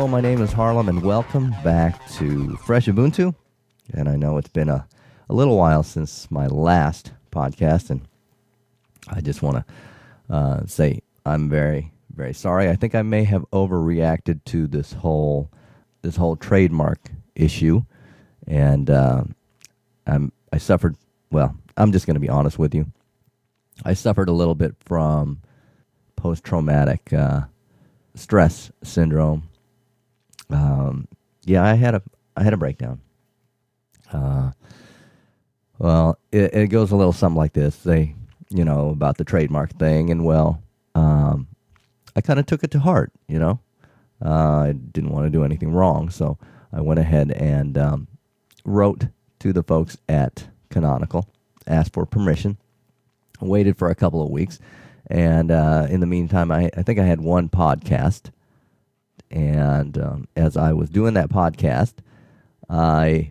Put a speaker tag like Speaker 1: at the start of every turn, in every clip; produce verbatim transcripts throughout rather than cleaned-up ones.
Speaker 1: Hello, my name is Harlem, and welcome back to Fresh Ubuntu. And I know it's been a, a little while since my last podcast, and I just want to uh, say I'm very, very sorry. I think I may have overreacted to this whole this whole trademark issue, and uh, I'm I suffered. Well, I'm just going to be honest with you. I suffered a little bit from post-traumatic uh, stress syndrome. Um, yeah, I had a I had a breakdown. Uh, well, it, it goes a little something like this. They, you know, about the trademark thing, and well, um, I kind of took it to heart. You know, uh, I didn't want to do anything wrong, so I went ahead and um, wrote to the folks at Canonical, asked for permission, waited for a couple of weeks, and uh, in the meantime, I, I think I had one podcast. And um, as I was doing that podcast, I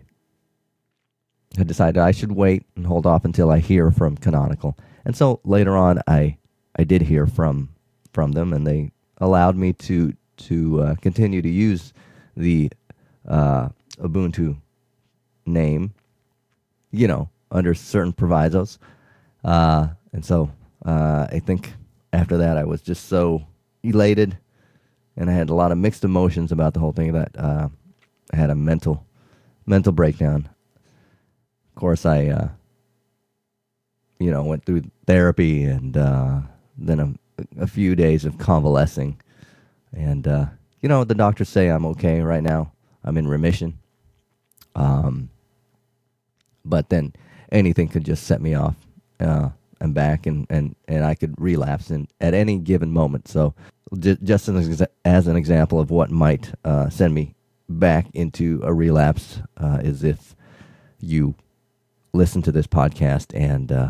Speaker 1: had decided I should wait and hold off until I hear from Canonical. And so later on, I I did hear from from them, and they allowed me to to uh, continue to use the uh, Ubuntu name, you know, under certain provisos. Uh, and so uh, I think after that, I was just so elated. And I had a lot of mixed emotions about the whole thing that uh, I had a mental mental breakdown. Of course, I, uh, you know, went through therapy and uh, then a, a few days of convalescing. And, uh, you know, the doctors say I'm okay right now. I'm in remission. Um, but then anything could just set me off. Uh, I'm back, and, and, and I could relapse in, at any given moment. So j- just as, as an example of what might uh, send me back into a relapse uh, is if you listen to this podcast and, uh,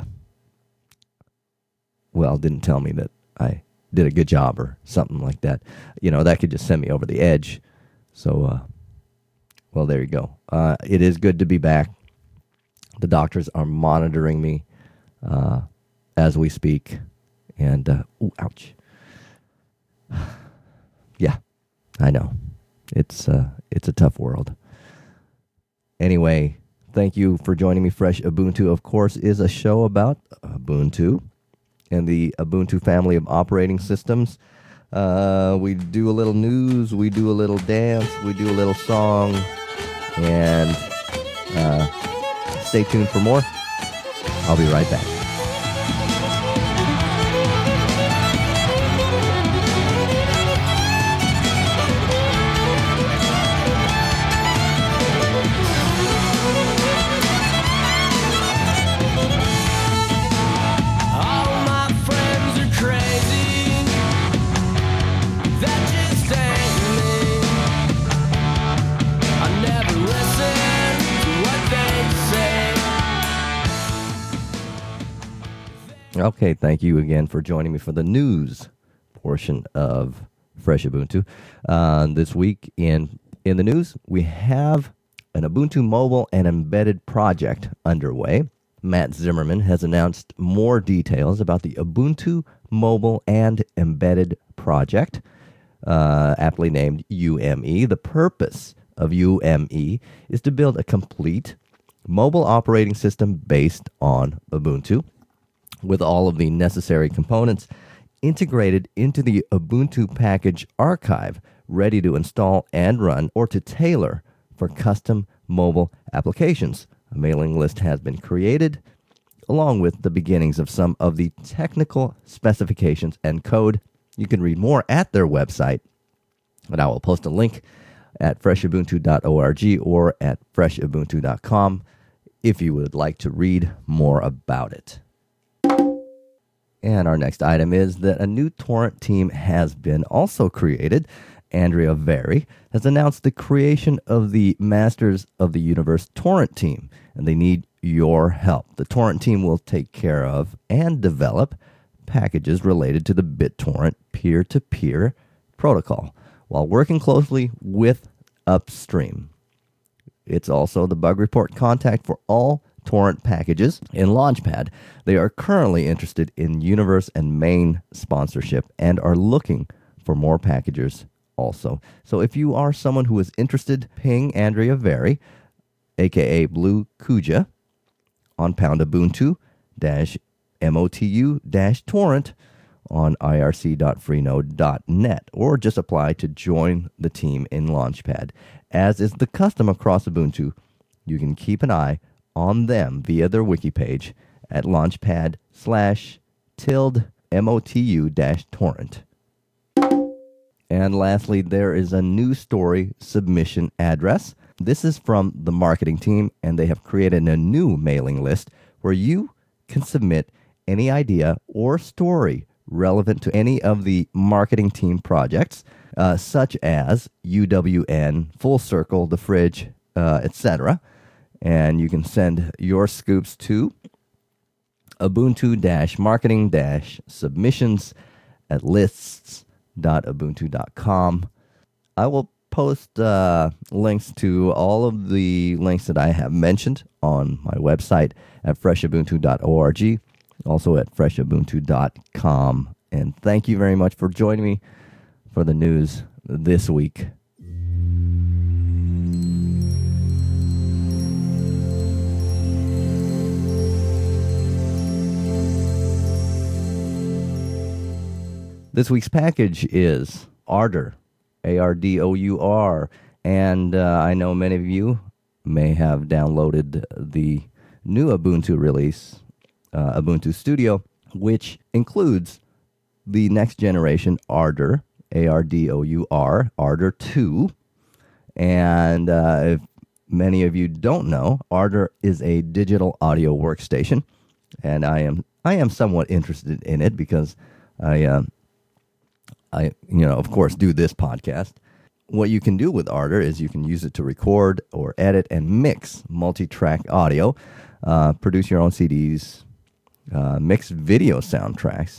Speaker 1: well, didn't tell me that I did a good job or something like that. You know, that could just send me over the edge. So, uh, well, there you go. Uh, it is good to be back. The doctors are monitoring me uh, as we speak. And, uh, ooh, ouch. Yeah, I know. It's uh, it's a tough world. Anyway, thank you for joining me. Fresh Ubuntu, of course, is a show about Ubuntu and the Ubuntu family of operating systems. Uh, we do a little news, we do a little dance, we do a little song, and uh, stay tuned for more. I'll be right back. Okay, thank you again for joining me for the news portion of Fresh Ubuntu. Uh, this week in in the news, we have an Ubuntu mobile and embedded project underway. Matt Zimmerman has announced more details about the Ubuntu mobile and embedded project, uh, aptly named U M E. The purpose of U M E is to build a complete mobile operating system based on Ubuntu, with all of the necessary components integrated into the Ubuntu package archive, ready to install and run or to tailor for custom mobile applications. A mailing list has been created, along with the beginnings of some of the technical specifications and code. You can read more at their website, and I will post a link at fresh ubuntu dot org or at fresh ubuntu dot com if you would like to read more about it. And our next item is that a new torrent team has been also created. Andrea Very has announced the creation of the Masters of the Universe torrent team, and they need your help. The torrent team will take care of and develop packages related to the BitTorrent peer-to-peer protocol while working closely with Upstream. It's also the bug report contact for all torrent packages in Launchpad. They are currently interested in Universe and Main sponsorship and are looking for more packagers also. So if you are someone who is interested, ping Andrea Very, aka Blue Kuja, on pound Ubuntu dash motu dash torrent on I R C dot freenode dot net, or just apply to join the team in Launchpad. As is the custom across Ubuntu, you can keep an eye on them via their wiki page at launchpad slash tilde motu dash torrent. And lastly, there is a new story submission address. This is from the marketing team, and they have created a new mailing list where you can submit any idea or story relevant to any of the marketing team projects, uh, such as U W N, Full Circle, The Fridge, uh, et cetera. And you can send your scoops to ubuntu-marketing-submissions at lists dot ubuntu dot com. I will post uh, links to all of the links that I have mentioned on my website at fresh ubuntu dot org, also at fresh ubuntu dot com. And thank you very much for joining me for the news this week. This week's package is Ardour, A R D O U R, and uh, I know many of you may have downloaded the new Ubuntu release, uh, Ubuntu Studio, which includes the next generation Ardour, A R D O U R, Ardour two, and uh, if many of you don't know, Ardour is a digital audio workstation, and I am I am somewhat interested in it because I. Uh, I, you know, of course, do this podcast. What you can do with Ardour is you can use it to record or edit and mix multi-track audio, uh, produce your own C Ds, uh, mix video soundtracks,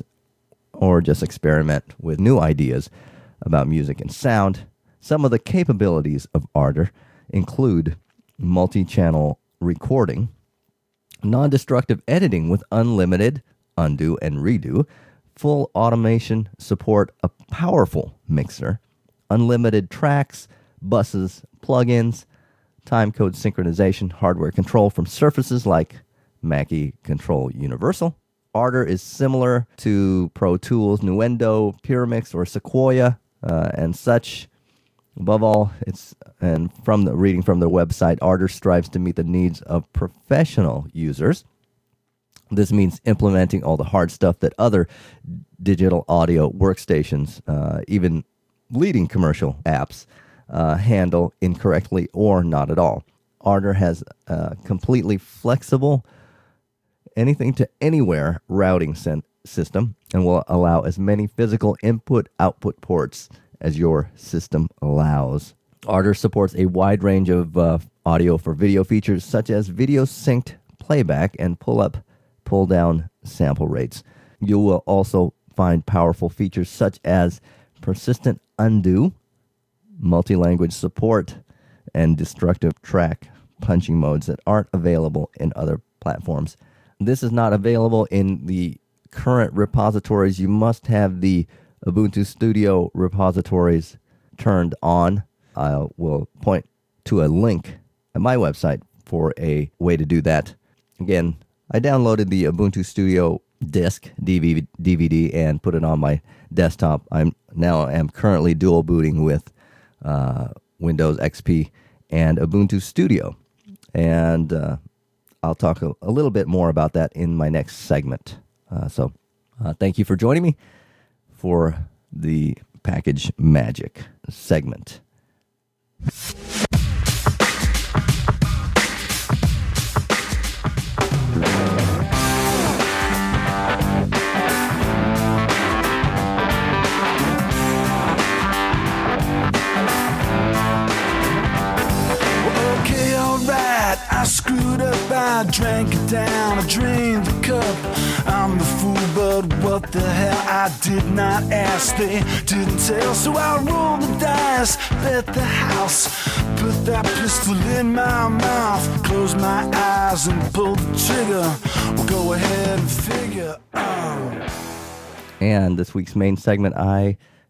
Speaker 1: or just experiment with new ideas about music and sound. Some of the capabilities of Ardour include multi-channel recording, non-destructive editing with unlimited undo and redo, full automation support, a powerful mixer, unlimited tracks, buses, plugins, timecode synchronization, hardware control from surfaces like Mackie Control Universal. Ardour is similar to Pro Tools, Nuendo, Pyramix, or Sequoia, uh, and such. Above all, it's and from the reading from their website, Ardour strives to meet the needs of professional users. This means implementing all the hard stuff that other digital audio workstations, uh, even leading commercial apps, uh, handle incorrectly or not at all. Ardour has a completely flexible anything to anywhere routing sen- system and will allow as many physical input-output ports as your system allows. Ardour supports a wide range of uh, audio for video features such as video synced playback and pull-up pull-down sample rates. You will also find powerful features such as persistent undo, multi-language support, and destructive track punching modes that aren't available in other platforms. This is not available in the current repositories. You must have the Ubuntu Studio repositories turned on. I will point to a link at my website for a way to do that. Again, I downloaded the Ubuntu Studio disc, D V D, and put it on my desktop. I'm now am currently dual booting with uh, Windows X P and Ubuntu Studio. And uh, I'll talk a, a little bit more about that in my next segment. Uh, so uh, thank you for joining me for the Package Magic segment.
Speaker 2: I screwed up, I drank it down, I drained the cup. I'm the fool, but what the hell, I did not ask, they didn't tell. So I rolled the dice, bet the house, put that pistol in my mouth, closed my eyes and pulled the trigger. Well, go ahead and figure. Oh.
Speaker 1: And this week's main segment, I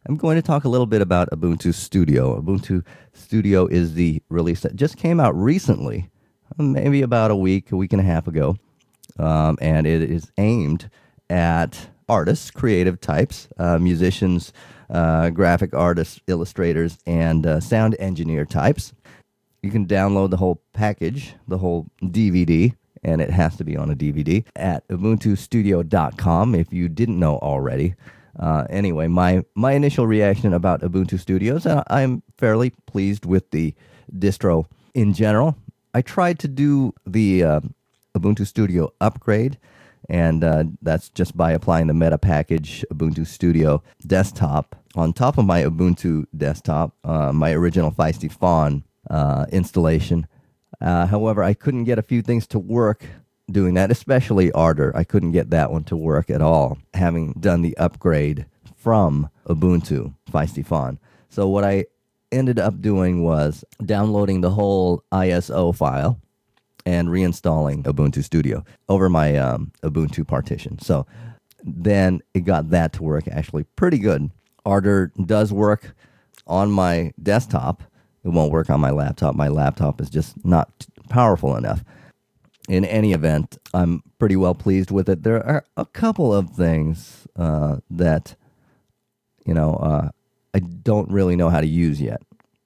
Speaker 1: I'm going to talk a little bit about Ubuntu Studio. Ubuntu Studio is the release that just came out recently, maybe about a week, a week and a half ago, um, and it is aimed at artists, creative types, uh, musicians, uh, graphic artists, illustrators, and uh, sound engineer types. You can download the whole package, the whole D V D, and it has to be on a D V D, at ubuntu studio dot com if you didn't know already. Uh, anyway, my, my initial reaction about Ubuntu Studios, uh, I'm fairly pleased with the distro in general. I tried to do the uh, Ubuntu Studio upgrade, and uh, that's just by applying the meta package Ubuntu Studio desktop on top of my Ubuntu desktop, uh, my original Feisty Fawn uh, installation. Uh, however, I couldn't get a few things to work doing that, especially Ardour. I couldn't get that one to work at all, having done the upgrade from Ubuntu Feisty Fawn. So what I ended up doing was downloading the whole I S O file and reinstalling Ubuntu Studio over my um, Ubuntu partition. So then it got that to work actually pretty good. Ardour does work on my desktop. It won't work on my laptop. My laptop is just not powerful enough. In any event, I'm pretty well pleased with it. There are a couple of things uh, that, you know, uh, I don't really know how to use yet.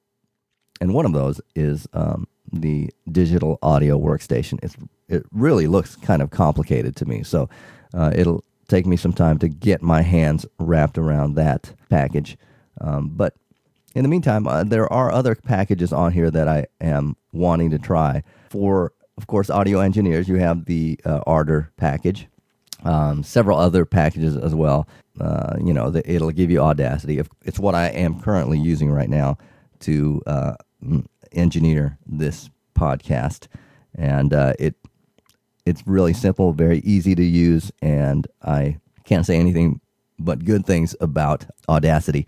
Speaker 1: And one of those is um, the digital audio workstation. It's, it really looks kind of complicated to me. So uh, it'll take me some time to get my hands wrapped around that package. Um, but in the meantime, uh, there are other packages on here that I am wanting to try. For, of course, audio engineers, you have the uh, Ardour package. Um, several other packages as well. Uh, you know, the, it'll give you Audacity. It's what I am currently using right now to uh, engineer this podcast, and uh, it it's really simple, very easy to use, and I can't say anything but good things about Audacity.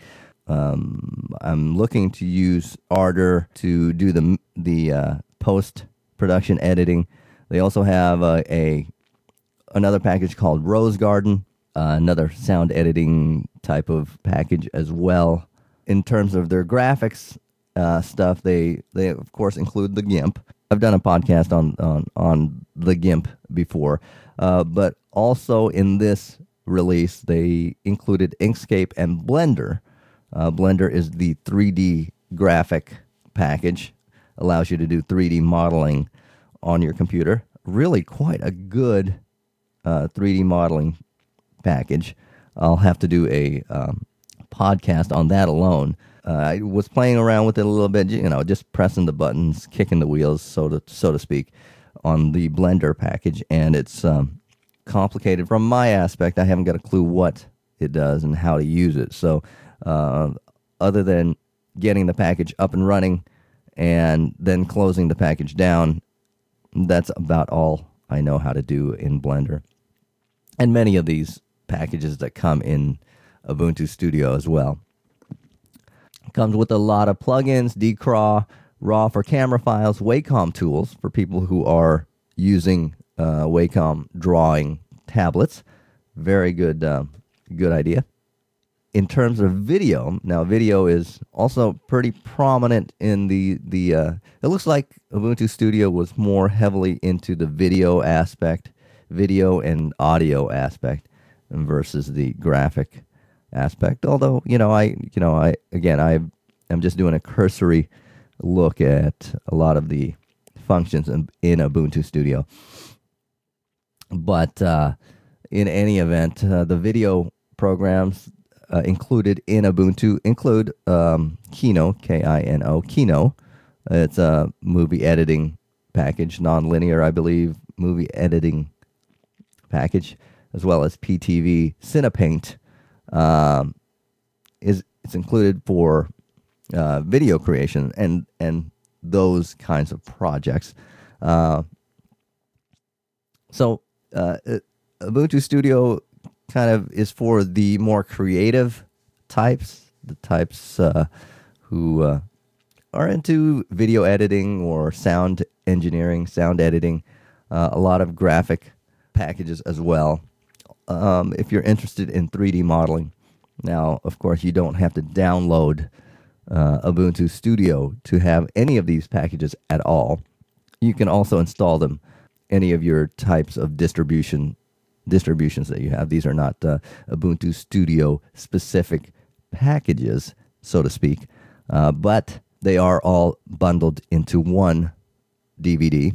Speaker 1: Um, I'm looking to use Ardour to do the the uh, post production editing. They also have a, a another package called Rose Garden, uh, another sound editing type of package as well. In terms of their graphics uh, stuff, they they of course include the GIMP. I've done a podcast on on, on the GIMP before, uh, but also in this release they included Inkscape and Blender. Uh, Blender is the three D graphic package, allows you to do three D modeling on your computer. Really quite a good uh, three D modeling package. I'll have to do a um, podcast on that alone. Uh, I was playing around with it a little bit, you know, just pressing the buttons, kicking the wheels, so to so to speak, on the Blender package, and it's um, complicated from my aspect. I haven't got a clue what it does and how to use it. So, uh, other than getting the package up and running and then closing the package down, that's about all I know how to do in Blender. And many of these packages that come in Ubuntu Studio as well. Comes with a lot of plugins, Decraw, RAW for camera files, Wacom tools for people who are using uh, Wacom drawing tablets. Very good, uh, good idea. In terms of video, now video is also pretty prominent in the, the uh, it looks like Ubuntu Studio was more heavily into the video aspect, video and audio aspect versus the graphic aspect. Although, you know, I, you know, I, again, I am just doing a cursory look at a lot of the functions in, in Ubuntu Studio. But uh, in any event, uh, the video programs uh, included in Ubuntu include um, Kino, K I N O, Kino. It's a movie editing package, non-linear, I believe, movie editing package, as well as P T V Cinepaint. Um, is it's included for uh, video creation and and those kinds of projects. Uh, so uh, Ubuntu Studio kind of is for the more creative types, the types uh, who uh, are into video editing or sound engineering, sound editing, uh, a lot of graphic packages as well. Um, if you're interested in three D modeling, Now, of course, you don't have to download uh, Ubuntu Studio to have any of these packages at all. You can also install them any of your types of distribution distributions that you have. These are not uh, Ubuntu Studio specific packages, so to speak, uh, but they are all bundled into one D V D.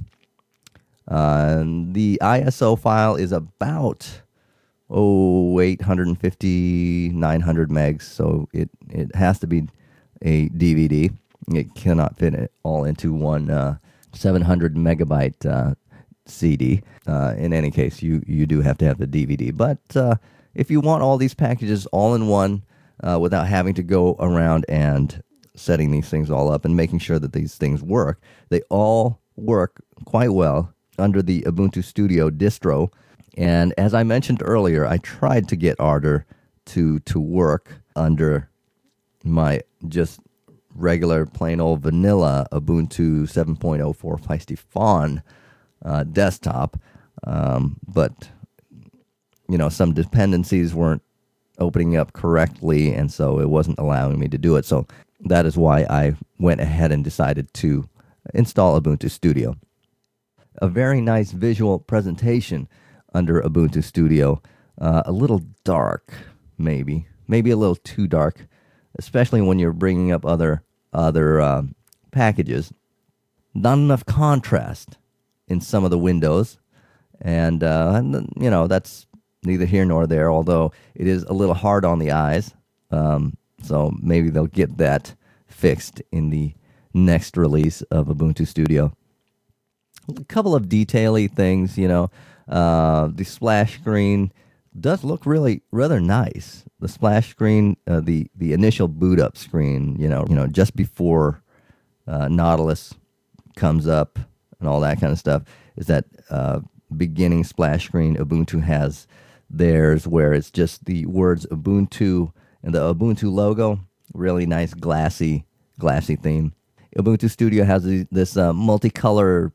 Speaker 1: Uh, the I S O file is about oh eight fifty, nine hundred megs, so it, it has to be a D V D. It cannot fit it all into one uh, seven hundred megabyte uh, C D. Uh, in any case, you, you do have to have the D V D. But uh, if you want all these packages all in one uh, without having to go around and setting these things all up and making sure that these things work, they all work quite well under the Ubuntu Studio distro. And as I mentioned earlier, I tried to get Ardour to to work under my just regular plain old vanilla Ubuntu seven point oh four Feisty Fawn uh, desktop. Um, but, you know, some dependencies weren't opening up correctly, and so it wasn't allowing me to do it. So that is why I went ahead and decided to install Ubuntu Studio. A very nice visual presentation under Ubuntu Studio. Uh, a little dark, maybe. Maybe a little too dark, especially when you're bringing up other other uh, packages. Not enough contrast in some of the windows. And, uh, and, you know, that's neither here nor there, although it is a little hard on the eyes. Um, so maybe they'll get that fixed in the next release of Ubuntu Studio. A couple of detail-y things, you know. Uh, the splash screen does look really rather nice. The splash screen, uh, the the initial boot up screen, you know, you know, just before uh, Nautilus comes up and all that kind of stuff, is that uh, beginning splash screen. Ubuntu has theirs where it's just the words Ubuntu and the Ubuntu logo. Really nice glassy glassy theme. Ubuntu Studio has this uh, multicolor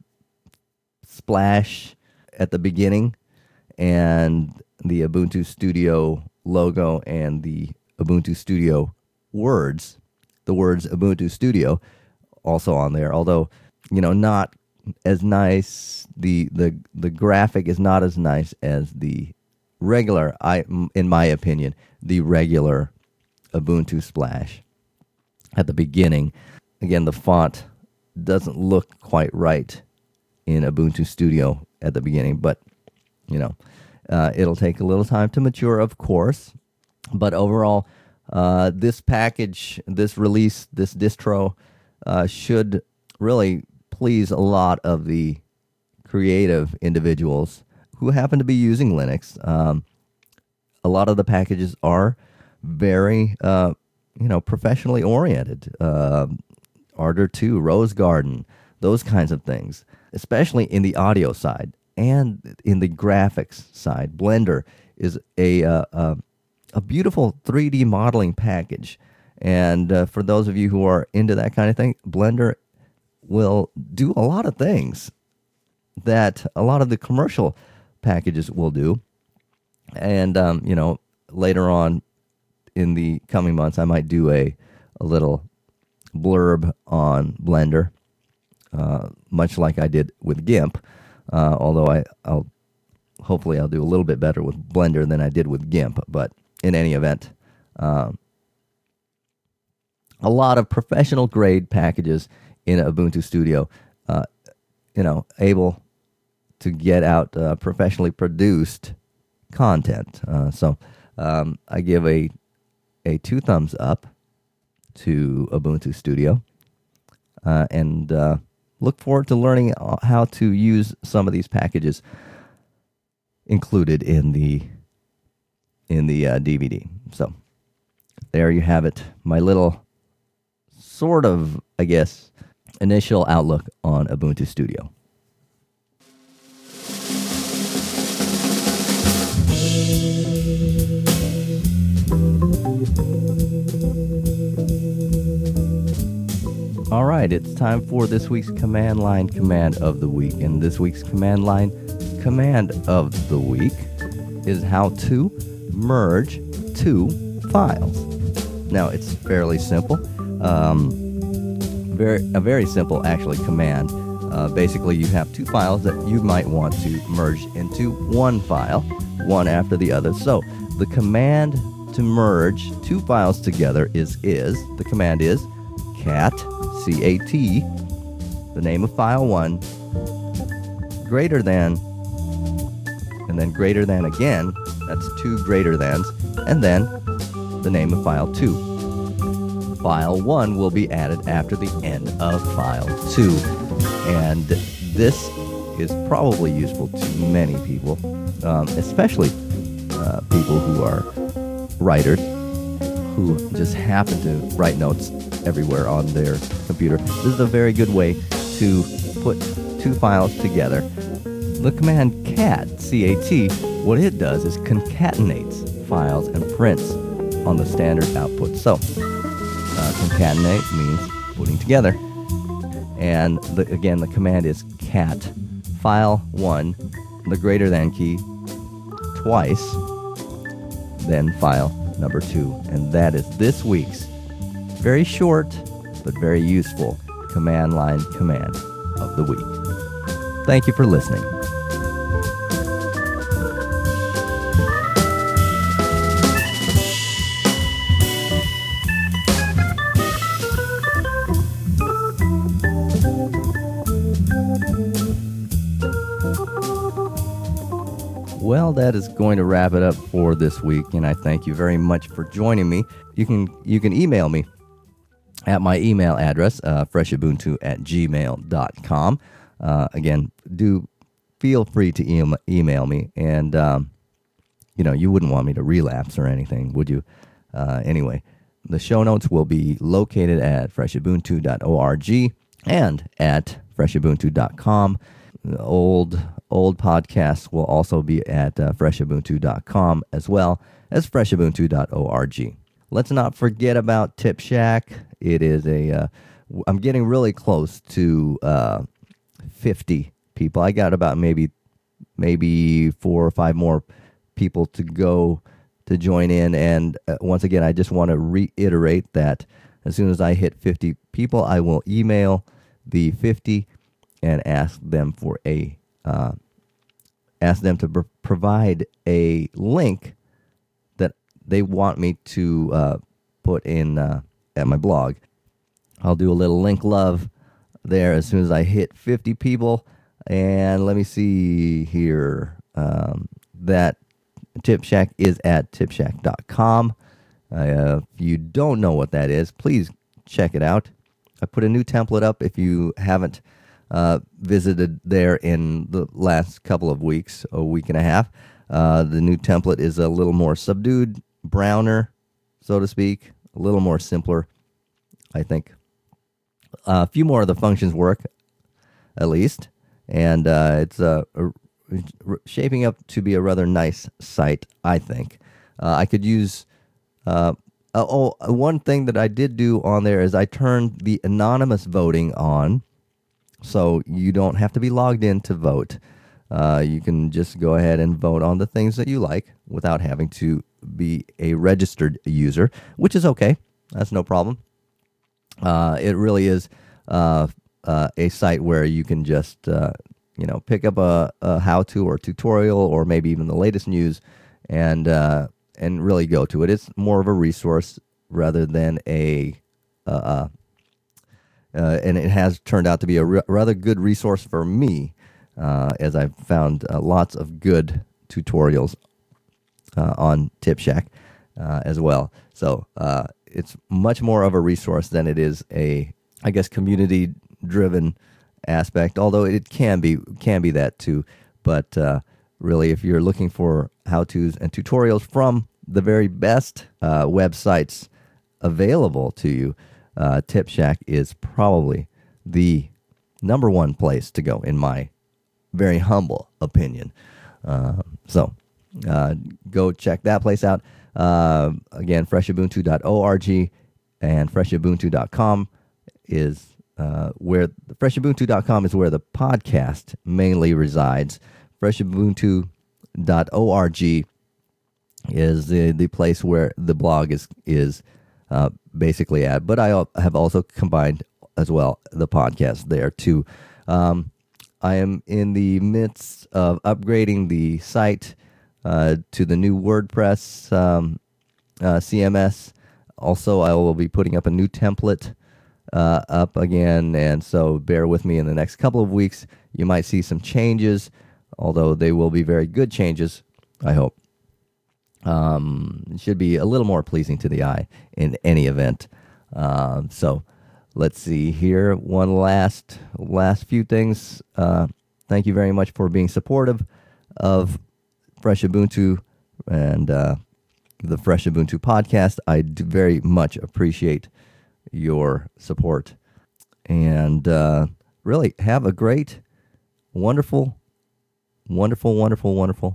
Speaker 1: splash at the beginning, and the Ubuntu Studio logo and the Ubuntu Studio words, the words Ubuntu Studio, also on there. Although, you know, not as nice. The the the graphic is not as nice as the regular. I, in my opinion, the regular Ubuntu splash at the beginning. Again, the font doesn't look quite right in Ubuntu Studio at the beginning, but, you know, uh, it'll take a little time to mature, of course. But overall, uh, this package, this release, this distro uh, should really please a lot of the creative individuals who happen to be using Linux. Um, a lot of the packages are very, uh, you know, professionally oriented. Uh, Ardour two, Rose Garden, those kinds of things, especially in the audio side and in the graphics side. Blender is a uh, uh, a beautiful three D modeling package, and uh, for those of you who are into that kind of thing, Blender will do a lot of things that a lot of the commercial packages will do. And um, you know, later on in the coming months, I might do a a little blurb on Blender, uh, much like I did with GIMP. Uh, although I, I'll hopefully I'll do a little bit better with Blender than I did with GIMP. But in any event, um, a lot of professional grade packages in Ubuntu Studio, uh, you know, able to get out uh, professionally produced content. Uh, so um, I give a a two thumbs up to Ubuntu Studio, uh, and uh, look forward to learning how to use some of these packages included in the in the uh, D V D. So there you have it, my little sort of, I guess, initial outlook on Ubuntu Studio. All right, it's time for this week's command line command of the week. And this week's command line command of the week is how to merge two files. Now, it's fairly simple. Um, very a very simple, actually, command. Uh, basically, you have two files that you might want to merge into one file, one after the other. So, the command to merge two files together is is. The command is cat, C A T, the name of file one, greater than, and then greater than again. That's two greater thans, and then the name of file two. File one will be added after the end of file two. And this is probably useful to many people, um, especially uh, people who are writers who just happen to write notes everywhere on their computer. This is a very good way to put two files together. The command cat, C A T, what it does is concatenates files and prints on the standard output. So, uh, concatenate means putting together. And the, again, the command is cat, file one, the greater than key, twice, then file number two. And that is this week's very short but very useful command line command of the week. Thank you for listening. Well, that is going to wrap it up for this week, and I thank you very much for joining me. You can you can email me at my email address, uh, freshabuntu at gmail dot com. Uh, again, do feel free to e- email me, and um, you know, you wouldn't want me to relapse or anything, would you? Uh, anyway, the show notes will be located at freshabuntu dot org and at freshabuntu dot com. The old old podcasts will also be at uh, freshabuntu dot com as well as freshabuntu dot org. Let's not forget about TipShack. It is a uh, I'm getting really close to uh, fifty people. I got about maybe maybe four or five more people to go to join in. And uh, once again, I just want to reiterate that as soon as I hit fifty people, I will email the fifty and ask them for a uh, ask them to pr- provide a link that they want me to uh, put in uh, at my blog. I'll do a little link love there as soon as I hit fifty people. And let me see here. Um, that TipShack is at tipshack dot com. Uh, if you don't know what that is, please check it out. I put a new template up if you haven't Uh, visited there in the last couple of weeks, a week and a half. Uh, the new template is a little more subdued, browner, so to speak, a little more simpler, I think. Uh, a few more of the functions work, at least, and uh, it's uh, shaping up to be a rather nice site, I think. Uh, I could use... Uh, oh, one thing that I did do on there is I turned the anonymous voting on. So you don't have to be logged in to vote. Uh, you can just go ahead and vote on the things that you like without having to be a registered user, which is okay. That's no problem. Uh, it really is uh, uh, a site where you can just, uh, you know, pick up a, a how-to or tutorial or maybe even the latest news and uh, and really go to it. It's more of a resource rather than a uh, Uh, and it has turned out to be a r- rather good resource for me, uh, as I've found uh, lots of good tutorials uh, on TipShack uh, as well. So uh, it's much more of a resource than it is a, I guess, community-driven aspect. Although it can be can be that too. But uh, really, if you're looking for how-tos and tutorials from the very best uh, websites available to you, Uh, TipShack is probably the number one place to go, in my very humble opinion. Uh, so uh, go check that place out. Uh, again, freshabuntu dot org and freshabuntu dot com is uh, where freshabuntu dot com is where the podcast mainly resides. freshabuntu dot org is the, the place where the blog is is uh, basically at. But I al- have also combined as well the podcast there too. Um, I am in the midst of upgrading the site uh, to the new WordPress um, uh, C M S. Also, I will be putting up a new template uh, up again, and so bear with me in the next couple of weeks. You might see some changes, although they will be very good changes, I hope. Um, it should be a little more pleasing to the eye in any event. Um, so let's see here. One last last few things. Uh, thank you very much for being supportive of Fresh Ubuntu and uh, the Fresh Ubuntu podcast. I do very much appreciate your support. And uh, really have a great, wonderful, wonderful, wonderful, wonderful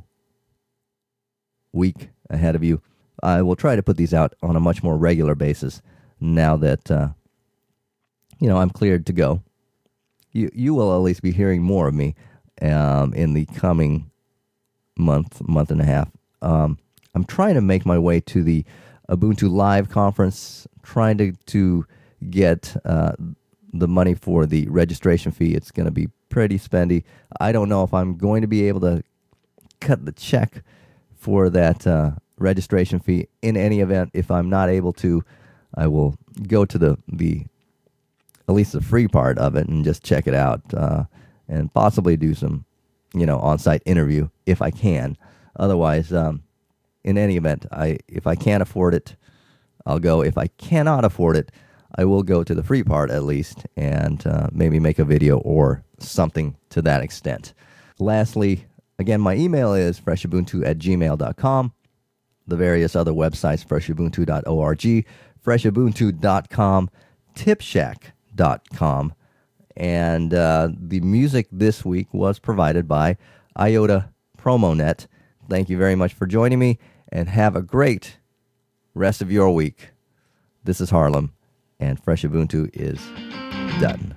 Speaker 1: week ahead of you. I will try to put these out on a much more regular basis now that, uh, you know, I'm cleared to go. You you will at least be hearing more of me um, in the coming month, month and a half. Um, I'm trying to make my way to the Ubuntu Live conference, trying to, to get uh, the money for the registration fee. It's going to be pretty spendy. I don't know if I'm going to be able to cut the check for that uh, registration fee. In any event, if I'm not able to, I will go to the, the at least the free part of it and just check it out uh, and possibly do some, you know, on-site interview if I can. Otherwise, um, in any event, I if I can't afford it, I'll go. If I cannot afford it, I will go to the free part at least and uh, maybe make a video or something to that extent. Lastly, again, my email is freshabuntu at gmail dot com. The various other websites, freshabuntu dot org, freshabuntu dot com, tipshack dot com. And uh, the music this week was provided by Iota PromoNet. Thank you very much for joining me, and have a great rest of your week. This is Harlem, and Fresh Ubuntu is done.